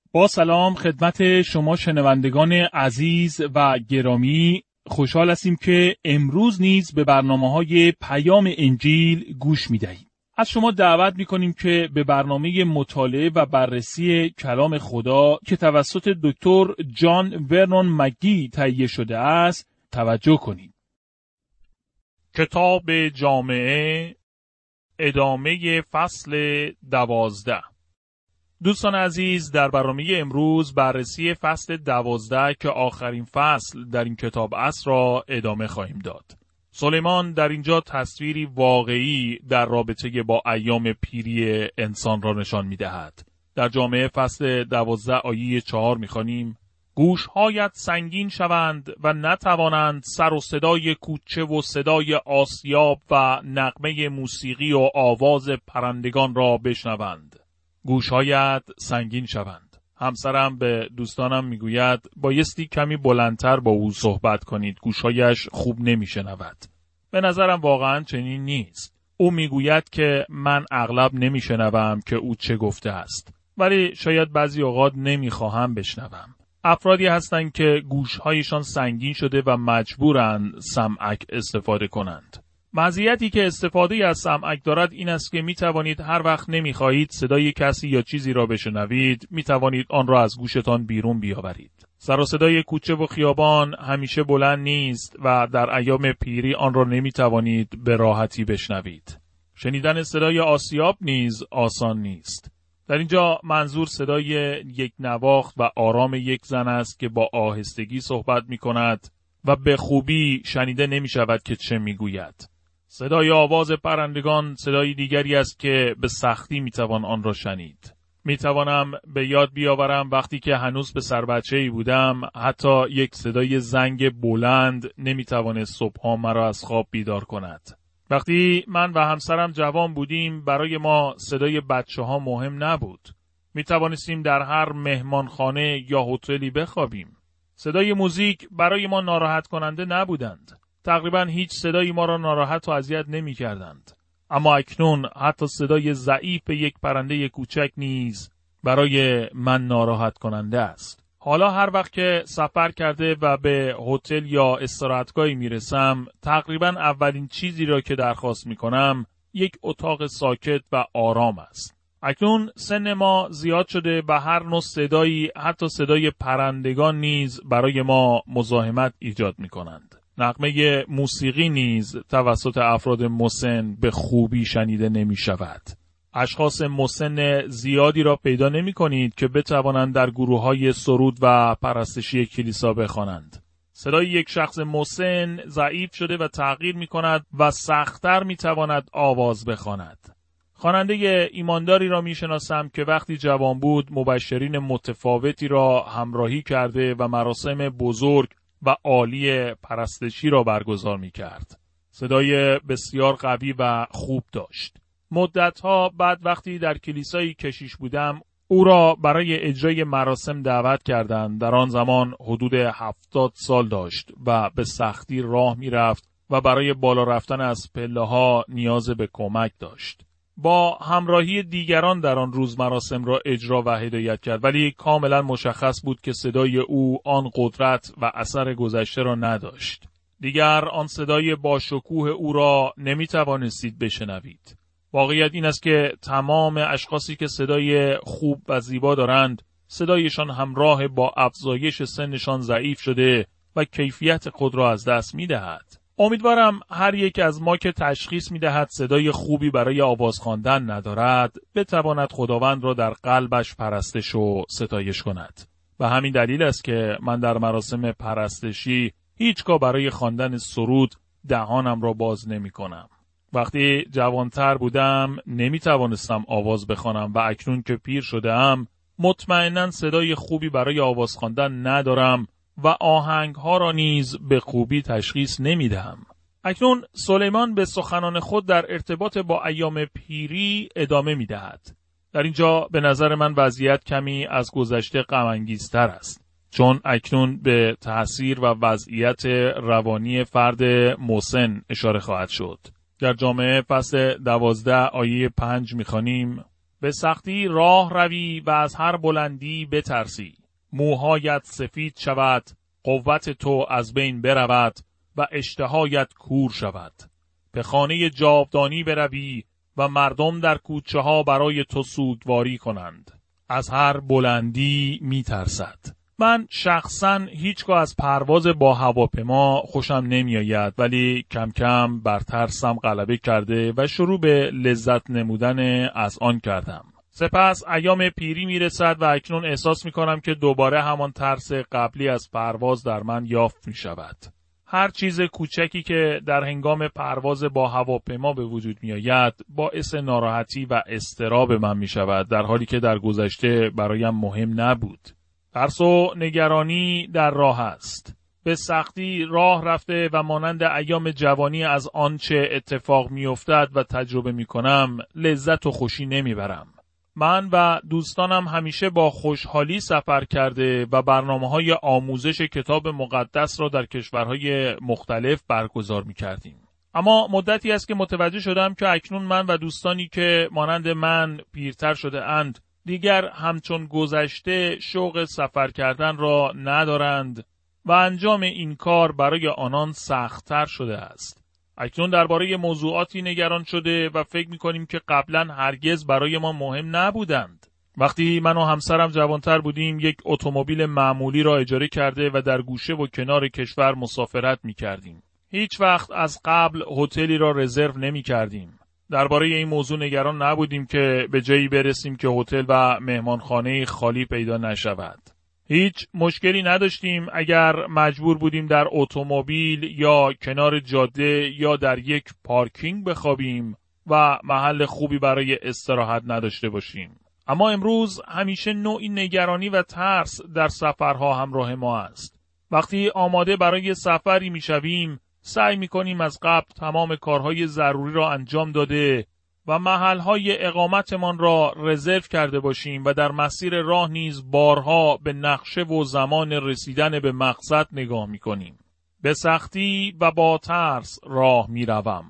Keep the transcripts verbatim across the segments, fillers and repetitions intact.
با سلام خدمت شما شنوندگان عزیز و گرامی، خوشحال هستیم که امروز نیز به برنامه‌های پیام انجیل گوش می‌دهید. از شما دعوت می‌کنیم که به برنامه مطالعه و بررسی کلام خدا که توسط دکتر جان ورنون مگی تهیه شده است توجه کنید. کتاب جامعه، ادامه فصل دوازده. دوستان عزیز، در برنامه امروز بررسی فصل دوازده که آخرین فصل در این کتاب است را ادامه خواهیم داد. سلیمان در اینجا تصویری واقعی در رابطه با ایام پیری انسان را نشان می دهد. در جامعه فصل دوازده آیه چهار می خوانیم: گوشهایت سنگین شوند و نتوانند سر و صدای کوچه و صدای آسیاب و نغمه موسیقی و آواز پرندگان را بشنوند. گوشهایت سنگین شوند. همسرم به دوستانم میگوید بایستی کمی بلندتر با او صحبت کنید، گوشهایش خوب نمیشنود. به نظرم واقعا چنین نیست. او میگوید که من اغلب نمیشنوم که او چه گفته است، ولی شاید بعضی اوقات نمیخواهم بشنوم. افرادی هستند که گوشهایشان سنگین شده و مجبورند سمعک استفاده کنند. مزیتی که استفاده از سمعک دارد این است که می توانید هر وقت نمی خواهید صدای کسی یا چیزی را بشنوید، می توانید آن را از گوشتان بیرون بیاورید. سر و صدای کوچه و خیابان همیشه بلند نیست و در ایام پیری آن را نمی توانید به راحتی بشنوید. شنیدن صدای آسیاب نیز آسان نیست. در اینجا منظور صدای یک نواخت و آرام یک زن است که با آهستگی صحبت می کند و به خوبی شنیده نمی شود که چه می گوید. صدای آواز پرندگان صدای دیگری است که به سختی می توان آن را شنید. می توانم به یاد بیاورم وقتی که هنوز به سر بچه‌ای بودم، حتی یک صدای زنگ بلند نمی توانست صبح‌ها مرا از خواب بیدار کند. وقتی من و همسرم جوان بودیم، برای ما صدای بچه‌ها مهم نبود. می توانستیم در هر مهمانخانه یا هتلی بخوابیم. صدای موزیک برای ما ناراحت کننده نبودند. تقریبا هیچ صدایی ما را ناراحت و اذیت نمی کردند. اما اکنون حتی صدای ضعیف یک پرنده کوچک نیز برای من ناراحت کننده است. حالا هر وقت که سفر کرده و به هتل یا استراحتگاهی می رسم، تقریبا اولین چیزی را که درخواست می کنم یک اتاق ساکت و آرام است. اکنون سن ما زیاد شده و هر نوع صدایی، حتی صدای پرندگان نیز برای ما مزاحمت ایجاد می کنند. نغمه موسیقی نیز توسط افراد مسن به خوبی شنیده نمی شود. اشخاص مسن زیادی را پیدا نمی کنید که بتوانند در گروه‌های سرود و پرستشی کلیسا بخوانند. صدای یک شخص مسن ضعیف شده و تغییر می کند و سخت‌تر می تواند آواز بخواند. خواننده ایمانداری را می شناسم که وقتی جوان بود مبشرین متفاوتی را همراهی کرده و مراسم بزرگ و عالی پرستشی را برگزار می کرد. صدای بسیار قوی و خوب داشت. مدتها بعد وقتی در کلیسای کشیش بودم، او را برای اجرای مراسم دعوت کردند. در آن زمان حدود هفتاد سال داشت و به سختی راه می رفت و برای بالا رفتن از پله ها نیاز به کمک داشت. با همراهی دیگران در آن روز مراسم را اجرا و هدایت کرد، ولی کاملا مشخص بود که صدای او آن قدرت و اثر گذشته را نداشت. دیگر آن صدای با شکوه او را نمی توانستید بشنوید. واقعیت این است که تمام اشخاصی که صدای خوب و زیبا دارند، صدایشان همراه با افزایش سنشان ضعیف شده و کیفیت خود را از دست می دهد. امیدوارم هر یک از ما که تشخیص می دهد صدای خوبی برای آواز خواندن ندارد، بتواند خداوند را در قلبش پرستش و ستایش کند. و همین دلیل است که من در مراسم پرستشی هیچگاه برای خواندن سرود دهانم را باز نمی کنم. وقتی جوانتر بودم نمی توانستم آواز بخوانم و اکنون که پیر شده‌ام مطمئناً صدای خوبی برای آواز خواندن ندارم و آهنگها را نیز به خوبی تشخیص نمی دهم. اکنون سلیمان به سخنان خود در ارتباط با ایام پیری ادامه می دهد. در اینجا به نظر من وضعیت کمی از گذشته غم‌انگیزتر است، چون اکنون به تأثیر و وضعیت روانی فرد مسن اشاره خواهد شد. در جامعه فصل دوازده آیه پنج می‌خوانیم: به سختی راه روی و از هر بلندی بترسی. موهایت سفید شود، قوت تو از بین برود و اشتهایت کور شود. به خانه جاودانی بروی و مردم در کوچه ها برای تو سوگواری کنند. از هر بلندی می ترسد. من شخصاً هیچگاه از پرواز با هواپیما خوشم نمی آید، ولی کم کم بر ترسم غلبه کرده و شروع به لذت نمودن از آن کردم. سپس ایام پیری می رسد و اکنون احساس می کنم که دوباره همان ترس قبلی از پرواز در من یافت می شود. هر چیز کوچکی که در هنگام پرواز با هواپیما به وجود می آید باعث ناراحتی و اضطراب من می شود، در حالی که در گذشته برایم مهم نبود. ترس و نگرانی در راه است. به سختی راه رفته و مانند ایام جوانی از آنچه اتفاق می افتد و تجربه می کنم لذت و خوشی نمی برم. من و دوستانم همیشه با خوشحالی سفر کرده و برنامه‌های آموزش کتاب مقدس را در کشورهای مختلف برگزار می‌کردیم. اما مدتی است که متوجه شدم که اکنون من و دوستانی که مانند من پیرتر شده اند دیگر همچون گذشته شوق سفر کردن را ندارند و انجام این کار برای آنان سخت‌تر شده است. اکنون درباره موضوعاتی نگران شده و فکر می‌کنیم که قبلا هرگز برای ما مهم نبودند. وقتی من و همسرم جوانتر بودیم یک اتومبیل معمولی را اجاره کرده و در گوشه و کنار کشور مسافرت می‌کردیم. هیچ وقت از قبل هتلی را رزرو نمی‌کردیم. درباره این موضوع نگران نبودیم که به جایی برسیم که هتل و مهمانخانه خالی پیدا نشود. هیچ مشکلی نداشتیم اگر مجبور بودیم در اتومبیل یا کنار جاده یا در یک پارکینگ بخوابیم و محل خوبی برای استراحت نداشته باشیم. اما امروز همیشه نوعی نگرانی و ترس در سفرها همراه ما است. وقتی آماده برای سفری میشویم، سعی میکنیم از قبل تمام کارهای ضروری را انجام داده و محلهای اقامتمان را رزرو کرده باشیم و در مسیر راه نیز بارها به نقشه و زمان رسیدن به مقصد نگاه میکنیم. به سختی و با ترس راه میروم.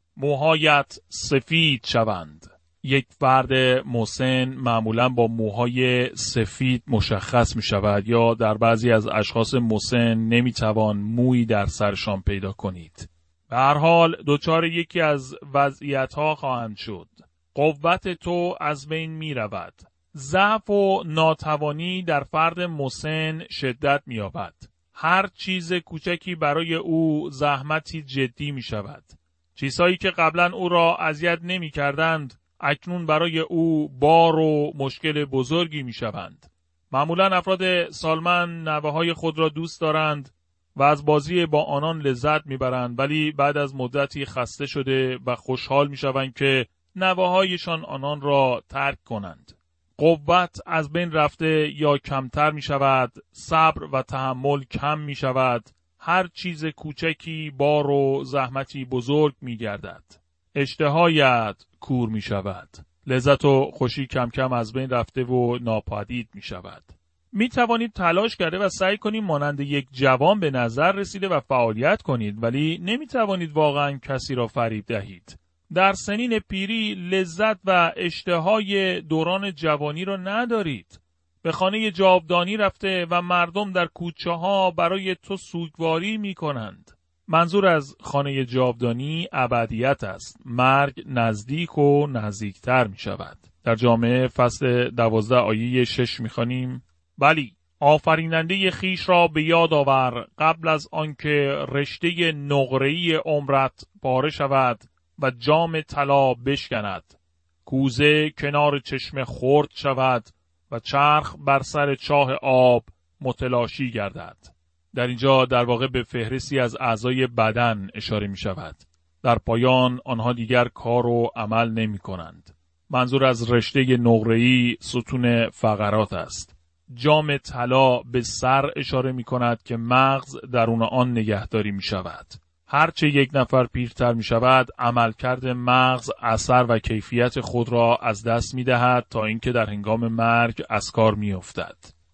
موهایت سفید شوند. یک فرد مسن معمولا با موهای سفید مشخص می شود یا در بعضی از اشخاص مسن نمی توان مویی در سرشان پیدا کنید. به هر حال دچار یکی از وضعیت‌ها خواهند شد. قوت تو از بین می رود. ضعف و ناتوانی در فرد مسن شدت می یابد. هر چیز کوچکی برای او زحمتی جدی می شود. چیزهایی که قبلا او را اذیت نمی کردند اکنون برای او بار و مشکل بزرگی می شوند. معمولا افراد سالمند نوه‌های خود را دوست دارند و از بازی با آنان لذت می برند، ولی بعد از مدتی خسته شده و خوشحال می شوند که نوه‌هایشان آنان را ترک کنند. قوت از بین رفته یا کمتر می شود، صبر و تحمل کم می شود، هر چیز کوچکی بار و زحمتی بزرگ می گردد. اشتهایت کور می شود. لذت و خوشی کم کم از بین رفته و ناپدید می شود. می توانید تلاش کرده و سعی کنید مانند یک جوان به نظر رسیده و فعالیت کنید، ولی نمی توانید واقعا کسی را فریب دهید. در سنین پیری لذت و اشتهای دوران جوانی را ندارید. به خانه جاودانی رفته و مردم در کوچه ها برای تو سوگواری می کنند. منظور از خانه جاودانی ابدیت است. مرگ نزدیک و نزدیکتر می شود. در جامعه فصل دوازده آیه شش می خوانیم: بلی آفریننده خیش را به یاد آور قبل از آنکه رشته نقره‌ای عمرت پاره شود و جام طلا بشکند، کوزه کنار چشمه خرد شود و چرخ بر سر چاه آب متلاشی گردد. در اینجا در واقع به فهرستی از اعضای بدن اشاره می شود. در پایان آنها دیگر کار و عمل نمی کنند. منظور از رشته نقره‌ای ستون فقرات است. جام طلا به سر اشاره می کند که مغز درون آن نگهداری می شود. هرچه یک نفر پیرتر می شود، عملکرد مغز اثر و کیفیت خود را از دست می دهد تا اینکه در هنگام مرگ از کار می افتد.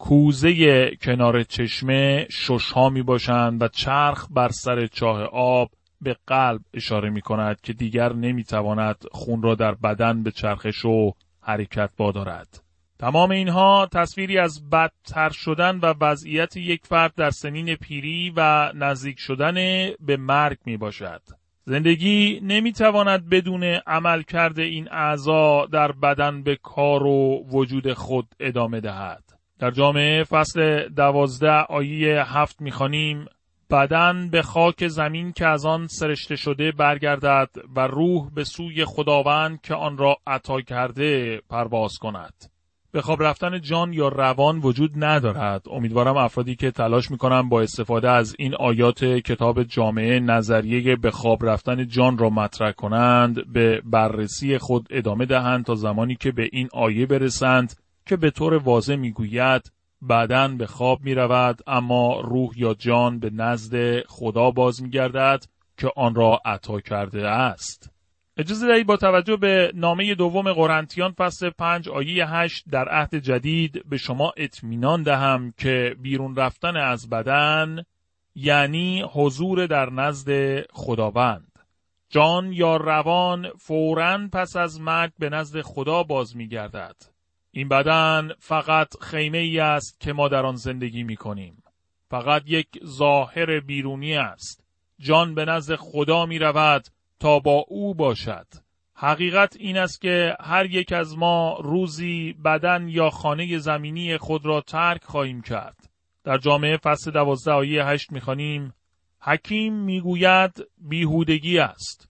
کوزه کنار چشمه ششها می باشند و چرخ بر سر چاه آب به قلب اشاره می کند که دیگر نمی تواند خون را در بدن به چرخش و حرکت وادارد. تمام اینها تصویری از بدتر شدن و وضعیت یک فرد در سنین پیری و نزدیک شدن به مرگ می باشد. زندگی نمی تواند بدون عمل کرده این اعضا در بدن به کار و وجود خود ادامه دهد. در جامعه فصل دوازده آیه هفت می خوانیم: بدن به خاک زمین که از آن سرشته شده برگردد و روح به سوی خداوند که آن را عطا کرده پرواز کند. به خواب رفتن جان یا روان وجود ندارد. امیدوارم افرادی که تلاش میکنن با استفاده از این آیات کتاب جامعه نظریه به خواب رفتن جان را مطرح کنند به بررسی خود ادامه دهند تا زمانی که به این آیه برسند که به طور واضح میگوید بدن به خواب میرود اما روح یا جان به نزد خدا باز میگردد که آن را عطا کرده است. اجازه دهید با توجه به نامه دوم قرنتیان فصل پنج آیه هشت در عهد جدید به شما اطمینان دهم که بیرون رفتن از بدن یعنی حضور در نزد خداوند. جان یا روان فوراً پس از مرگ به نزد خدا باز می گردد. این بدن فقط خیمه ای است که ما در آن زندگی می کنیم. فقط یک ظاهر بیرونی است. جان به نزد خدا می رود تا با او باشد. حقیقت این است که هر یک از ما روزی بدن یا خانه زمینی خود را ترک خواهیم کرد. در جامعه فصل دوازده آیه هشت می‌خوانیم: حکیم میگوید بیهودگی است.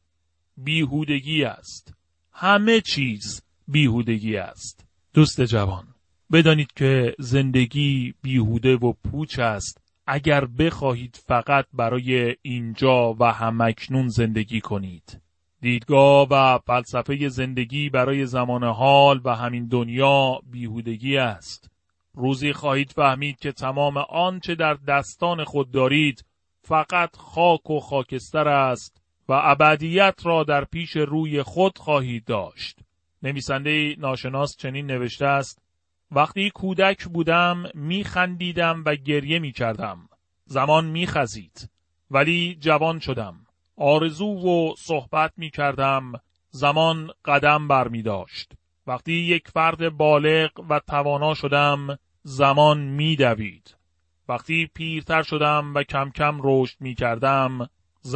بیهودگی است. همه چیز بیهودگی است. دوست جوان، بدانید که زندگی بیهوده و پوچ است اگر بخواهید فقط برای اینجا و همکنون زندگی کنید. دیدگاه و فلسفه زندگی برای زمان حال و همین دنیا بیهودگی است. روزی خواهید فهمید که تمام آنچه در دستان خود دارید فقط خاک و خاکستر است و ابدیت را در پیش روی خود خواهید داشت. نویسنده ناشناس چنین نوشته است: وقتی کودک بودم می خندیدم و گریه می کردم. زمان می خزید. ولی جوان شدم. آرزو و صحبت می کردم. زمان قدم بر می داشت. وقتی یک فرد بالغ و توانا شدم، زمان می دوید. وقتی پیرتر شدم و کم کم رشد می کردم،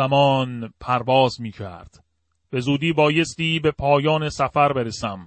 زمان پرواز می کرد. به زودی بایستی به پایان سفر برسم.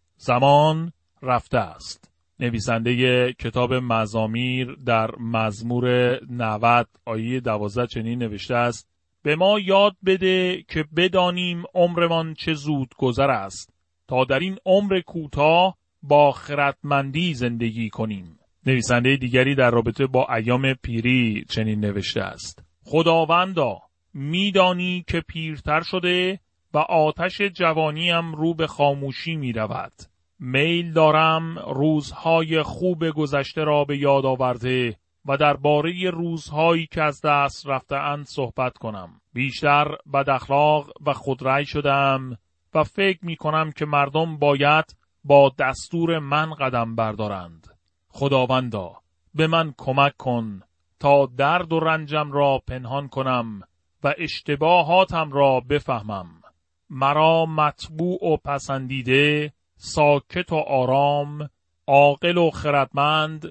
زمان رفته است. نویسنده کتاب مزامیر در مزمور نود آیه دوازده چنین نوشته است: به ما یاد بده که بدانیم عمرمان چه زود گذر است، تا در این عمر کوتاه با خردمندی زندگی کنیم. نویسنده دیگری در رابطه با ایام پیری چنین نوشته است: خداوندا، میدانی که پیرتر شده و آتش جوانیم رو به خاموشی می رود. میل دارم روزهای خوب گذشته را به یاد آورده و درباره روزهایی که از دست رفته اند صحبت کنم. بیشتر بد اخلاق و خودرأی شدم و فکر می کنم که مردم باید با دستور من قدم بردارند. خداوندا، به من کمک کن تا درد و رنجم را پنهان کنم و اشتباهاتم را بفهمم. مرا مطبوع و پسندیده، ساکت و آرام، عاقل و خردمند،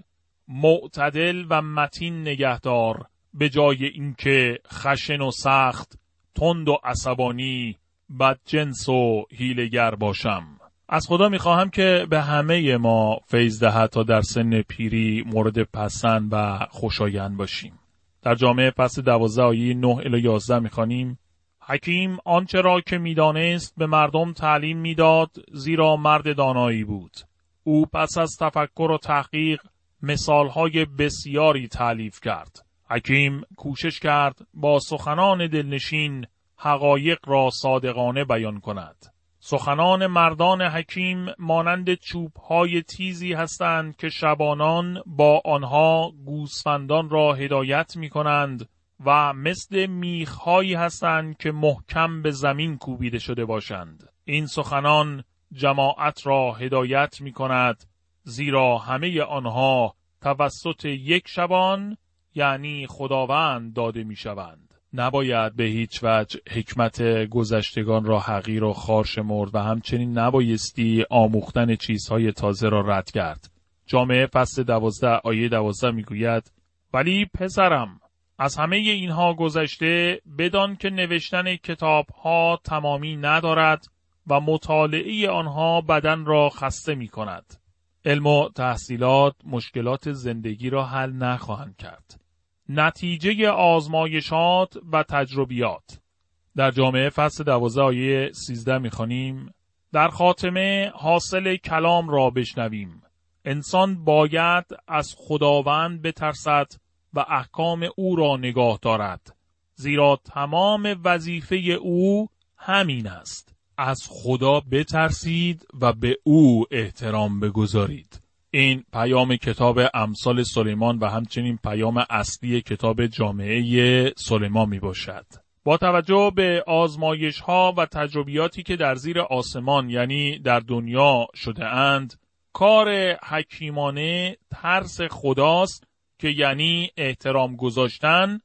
معتدل و متین نگهدار، به جای اینکه خشن و سخت، تند و عصبانی، بدجنس و حیله‌گر باشم. از خدا میخواهم که به همه ما فیض دهد تا در سن پیری مورد پسند و خوشایند باشیم. در جامعه فصل دوازده آیه نه الی یازده میخوانیم: حکیم آنچه را که میدانست به مردم تعلیم میداد، زیرا مرد دانایی بود. او پس از تفکر و تحقیق مثالهای بسیاری تالیف کرد. حکیم کوشش کرد با سخنان دلنشین حقایق را صادقانه بیان کند. سخنان مردان حکیم مانند چوب‌های تیزی هستند که شبانان با آنها گوسفندان را هدایت می‌کنند و مثل میخ‌هایی هستند که محکم به زمین کوبیده شده باشند. این سخنان جماعت را هدایت می‌کند، زیرا همه آنها توسط یک شبان یعنی خداوند داده می‌شوند. نباید به هیچ وجه حکمت گذشتگان را حقیر و خوار شمرد و همچنین نبایستی آموختن چیزهای تازه را رد کرد. جامعه فصل دوازده آیه دوازده میگوید: ولی پسرم، از همه اینها گذشته بدان که نوشتن کتابها تمامی ندارد و مطالعه آنها بدن را خسته می کند. علم و تحصیلات مشکلات زندگی را حل نخواهند کرد. نتیجه آزمایشات و تجربیات. در جامعه فصل دوازده آیه سیزده می خوانیم: در خاتمه حاصل کلام را بشنویم. انسان باید از خداوند بترسد و احکام او را نگاه دارد، زیرا تمام وظیفه او همین است: از خدا بترسید و به او احترام بگذارید. این پیام کتاب امثال سلیمان و همچنین پیام اصلی کتاب جامعه سلیمان می باشد. با توجه به آزمایش ها و تجربیاتی که در زیر آسمان یعنی در دنیا شده اند، کار حکیمانه ترس خداست که یعنی احترام گذاشتن،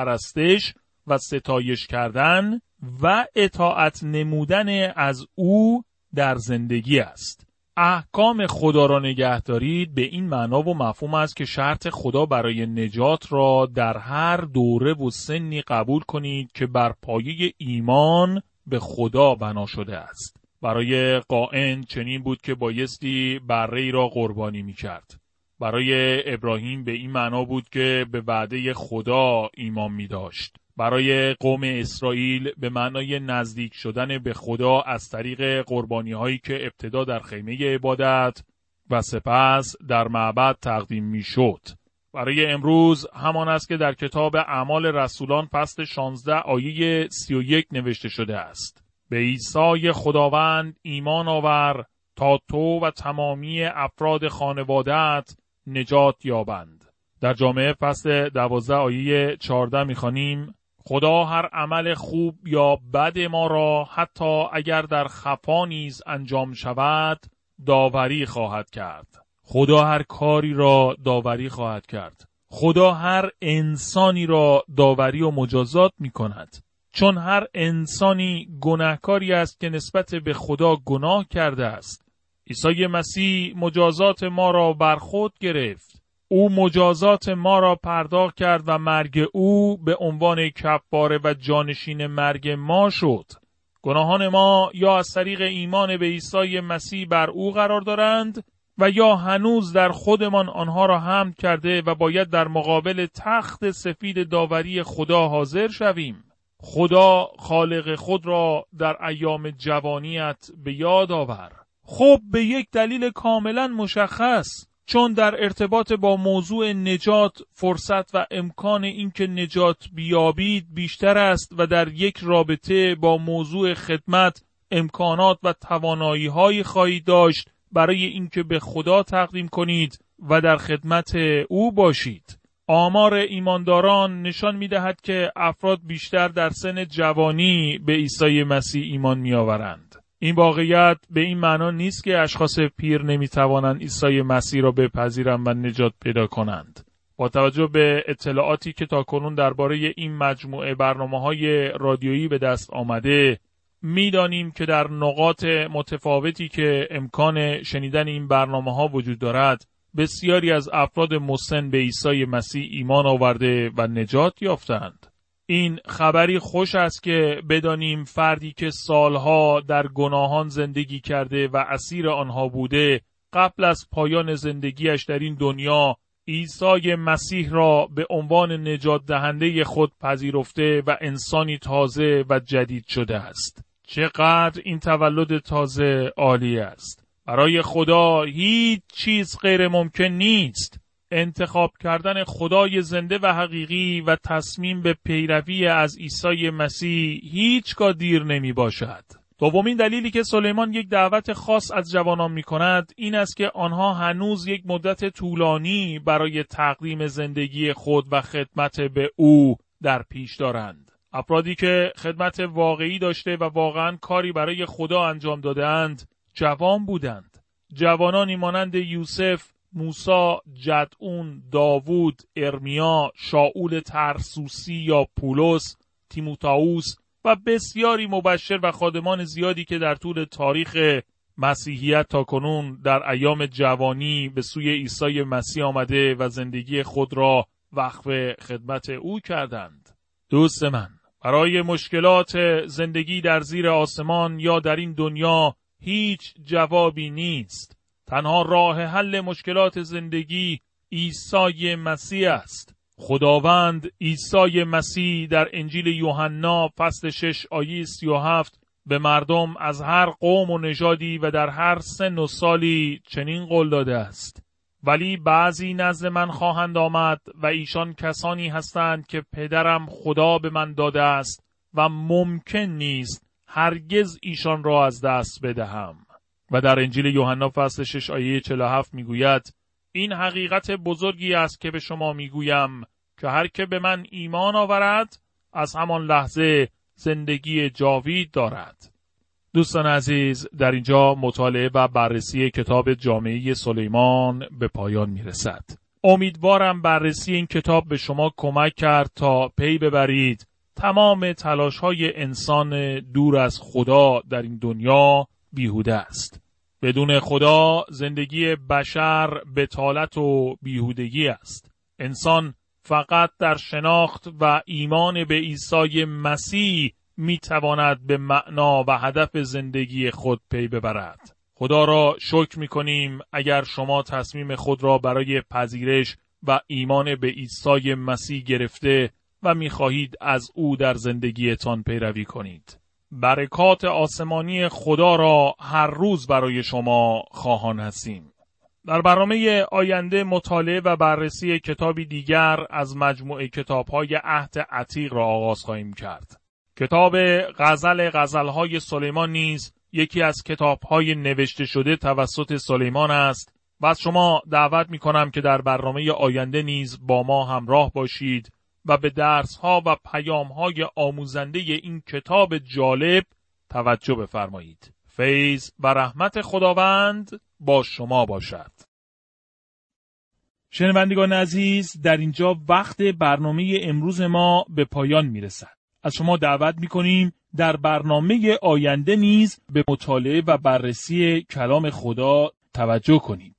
پرستش و ستایش کردن و اطاعت نمودن از او در زندگی است. احکام خدا را نگه دارید به این معنا و مفهوم است که شرط خدا برای نجات را در هر دوره و سنی قبول کنید که بر پایه ایمان به خدا بنا شده است. برای قائن چنین بود که بایستی بره‌ای را قربانی می کرد. برای ابراهیم به این معنا بود که به وعده خدا ایمان می داشت. برای قوم اسرائیل به معنای نزدیک شدن به خدا از طریق قربانی هایی که ابتدا در خیمه عبادت و سپس در معبد تقدیم می شد. برای امروز همان است که در کتاب اعمال رسولان فصل شانزده آیه سی و یک نوشته شده است: به عیسی خداوند ایمان آور تا تو و تمامی افراد خانواده‌ات نجات یابند. در جامعه فصل دوازده آیه چهارده می‌خوانیم: خدا هر عمل خوب یا بد ما را حتی اگر در خفا نیز انجام شود داوری خواهد کرد. خدا هر کاری را داوری خواهد کرد. خدا هر انسانی را داوری و مجازات می‌کند، چون هر انسانی گناهکاری است که نسبت به خدا گناه کرده است. عیسی مسیح مجازات ما را بر خود گرفت. او مجازات ما را پرداخت کرد و مرگ او به عنوان کفاره و جانشین مرگ ما شد. گناهان ما یا از طریق ایمان به عیسی مسیح بر او قرار دارند و یا هنوز در خودمان آنها را حمل کرده و باید در مقابل تخت سفید داوری خدا حاضر شویم. خدا خالق خود را در ایام جوانیت به یاد آور. خب به یک دلیل کاملا مشخص، چون در ارتباط با موضوع نجات فرصت و امکان اینکه نجات بیابید بیشتر است و در یک رابطه با موضوع خدمت امکانات و توانایی هایی خواهید داشت برای اینکه به خدا تقدیم کنید و در خدمت او باشید. آمار ایمانداران نشان می‌دهد که افراد بیشتر در سن جوانی به عیسی مسیح ایمان می‌آورند. این واقعیت به این معنا نیست که اشخاص پیر نمی‌توانند عیسی مسیح را بپذیرند و نجات پیدا کنند. با توجه به اطلاعاتی که تاکنون درباره این مجموعه برنامه‌های رادیویی به دست آمده، می‌دانیم که در نقاط متفاوتی که امکان شنیدن این برنامه‌ها وجود دارد، بسیاری از افراد مسن به عیسی مسیح ایمان آورده و نجات یافتند. این خبری خوش است که بدانیم فردی که سالها در گناهان زندگی کرده و اسیر آنها بوده، قبل از پایان زندگیش در این دنیا عیسی مسیح را به عنوان نجات دهنده خود پذیرفته و انسانی تازه و جدید شده است. چقدر این تولد تازه عالی است! برای خدا هیچ چیز غیر ممکن نیست. انتخاب کردن خدای زنده و حقیقی و تصمیم به پیروی از عیسی مسیح هیچگاه دیر نمی باشد. دومین دلیلی که سلیمان یک دعوت خاص از جوانان می کند این است که آنها هنوز یک مدت طولانی برای تقدیم زندگی خود و خدمت به او در پیش دارند. افرادی که خدمت واقعی داشته و واقعا کاری برای خدا انجام دادند جوان بودند. جوانانی مانند یوسف، موسی، جدعون، داوود، ارمیا، شاول ترسوسی یا پولس تیموتائوس و بسیاری مبشر و خادمان زیادی که در طول تاریخ مسیحیت تا کنون در ایام جوانی به سوی عیسی مسیح آمده و زندگی خود را وقف خدمت او کردند. دوست من، برای مشکلات زندگی در زیر آسمان یا در این دنیا هیچ جوابی نیست. تنها راه حل مشکلات زندگی عیسی مسیح است. خداوند عیسی مسیح در انجیل یوحنا فصل شش آیه سی و هفت به مردم از هر قوم و نژادی و در هر سن و سالی چنین قول داده است: ولی بعضی نزد من خواهند آمد و ایشان کسانی هستند که پدرم خدا به من داده است و ممکن نیست هرگز ایشان را از دست بدهم. و در انجیل یوحنا فصل شش آیه چهل و هفت میگوید: این حقیقت بزرگی است که به شما میگویم که هر که به من ایمان آورد از همان لحظه زندگی جاوید دارد. دوستان عزیز، در اینجا مطالعه و بررسی کتاب جامعه سلیمان به پایان میرسد. امیدوارم بررسی این کتاب به شما کمک کرد تا پی ببرید تمام تلاش‌های انسان دور از خدا در این دنیا بیهوده است. بدون خدا زندگی بشر بتالت و بیهودگی است. انسان فقط در شناخت و ایمان به عیسی مسیح میتواند به معنا و هدف زندگی خود پی ببرد. خدا را شکر میکنیم اگر شما تصمیم خود را برای پذیرش و ایمان به عیسی مسیح گرفته و میخواهید از او در زندگیتان پیروی کنید. برکات آسمانی خدا را هر روز برای شما خواهان هستیم. در برنامه آینده مطالعه و بررسی کتابی دیگر از مجموعه کتاب‌های عهد عتیق را آغاز خواهیم کرد. کتاب غزل غزل‌های سلیمان نیز یکی از کتاب‌های نوشته شده توسط سلیمان است و از شما دعوت می‌کنم که در برنامه آینده نیز با ما همراه باشید و به درس‌ها و پیام‌های آموزنده این کتاب جالب توجه بفرمایید. فیض و رحمت خداوند با شما باشد. شنوندگان عزیز، در اینجا وقت برنامه امروز ما به پایان میرسد. از شما دعوت میکنیم در برنامه آینده نیز به مطالعه و بررسی کلام خدا توجه کنید.